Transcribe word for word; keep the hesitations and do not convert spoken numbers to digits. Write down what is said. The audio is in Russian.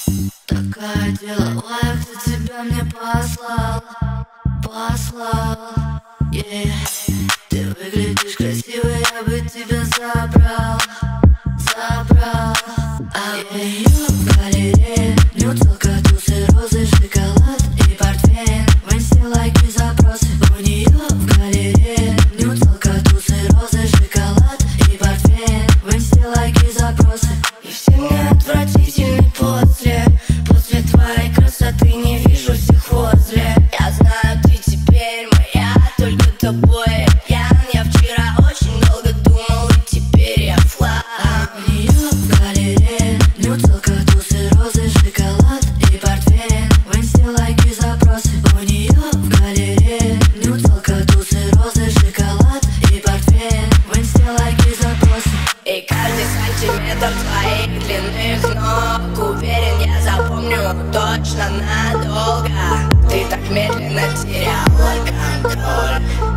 Такая деловая, кто тебя мне послал, послал, yeah. Ты выглядишь красиво, я бы тебя забрал, забрал. А у нее в галерее нюцелка, тусы, розы, шоколад и портвейн. В инсте лайки, запросы. У нее в галерее нюцелка, тусы, розы, шоколад и портвейн. В инсте лайки, запросы. И все мне отвратительны после. После твоей красоты не вижу всех возле. Я знаю, ты теперь моя, только тобой я пьян. Я вчера очень долго думал, и теперь я флаг. А у нее в галерее нюцелка, тусы, розы, шоколад и портвейн. В инсте лайки, запросы. У нее в галерее нюцелка, тусы, розы, шоколад и портвейн. В инсте лайки, запросы. И каждый сантиметр твоих длинных ног, уверен, я запомню точно надолго. Ты так медленно теряла контроль.